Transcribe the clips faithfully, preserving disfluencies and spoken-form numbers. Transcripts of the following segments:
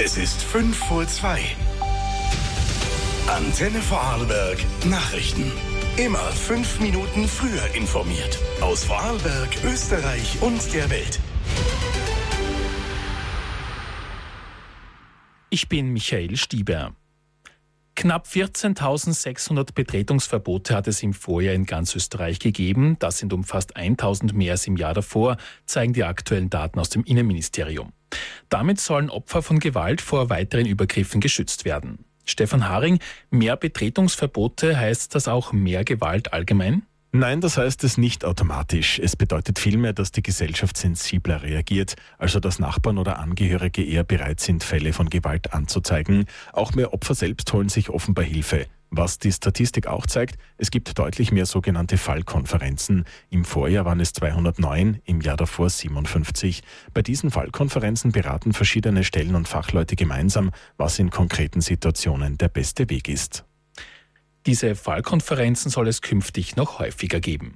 Es ist fünf vor zwei. Antenne Vorarlberg Nachrichten. Immer fünf Minuten früher informiert. Aus Vorarlberg, Österreich und der Welt. Ich bin Michael Stieber. Knapp vierzehntausendsechshundert Betretungsverbote hat es im Vorjahr in ganz Österreich gegeben. Das sind um fast eintausend mehr als im Jahr davor, zeigen die aktuellen Daten aus dem Innenministerium. Damit sollen Opfer von Gewalt vor weiteren Übergriffen geschützt werden. Stefan Haring, mehr Betretungsverbote, heißt das auch mehr Gewalt allgemein? Nein, das heißt es nicht automatisch. Es bedeutet vielmehr, dass die Gesellschaft sensibler reagiert, also dass Nachbarn oder Angehörige eher bereit sind, Fälle von Gewalt anzuzeigen. Auch mehr Opfer selbst holen sich offenbar Hilfe. Was die Statistik auch zeigt, es gibt deutlich mehr sogenannte Fallkonferenzen. Im Vorjahr waren es zweihundertneun, im Jahr davor siebenundfünfzig. Bei diesen Fallkonferenzen beraten verschiedene Stellen und Fachleute gemeinsam, was in konkreten Situationen der beste Weg ist. Diese Fallkonferenzen soll es künftig noch häufiger geben.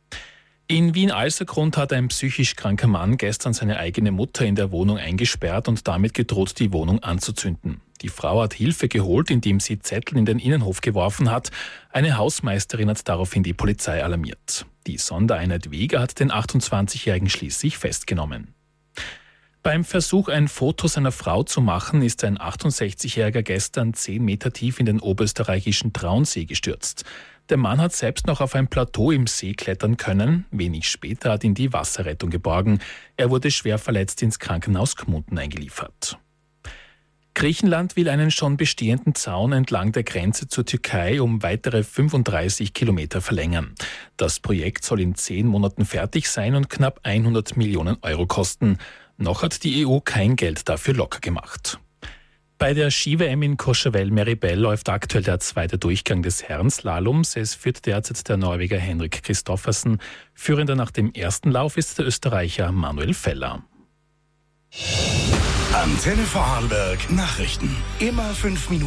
In Wien-Alsergrund hat ein psychisch kranker Mann gestern seine eigene Mutter in der Wohnung eingesperrt und damit gedroht, die Wohnung anzuzünden. Die Frau hat Hilfe geholt, indem sie Zettel in den Innenhof geworfen hat. Eine Hausmeisterin hat daraufhin die Polizei alarmiert. Die Sondereinheit Weger hat den achtundzwanzigjährigen schließlich festgenommen. Beim Versuch, ein Foto seiner Frau zu machen, ist ein achtundsechzigjähriger gestern zehn Meter tief in den oberösterreichischen Traunsee gestürzt. Der Mann hat selbst noch auf ein Plateau im See klettern können. Wenig später hat ihn die Wasserrettung geborgen. Er wurde schwer verletzt ins Krankenhaus Gmunden eingeliefert. Griechenland will einen schon bestehenden Zaun entlang der Grenze zur Türkei um weitere fünfunddreißig Kilometer verlängern. Das Projekt soll in zehn Monaten fertig sein und knapp hundert Millionen Euro kosten. Noch hat die E U kein Geld dafür locker gemacht. Bei der Ski-W M in Courchevel-Méribel läuft aktuell der zweite Durchgang des Herrenslaloms. Es führt derzeit der Norweger Henrik Kristoffersen. Führender nach dem ersten Lauf ist der Österreicher Manuel Feller. Antenne Vorarlberg Nachrichten. Immer fünf Minuten.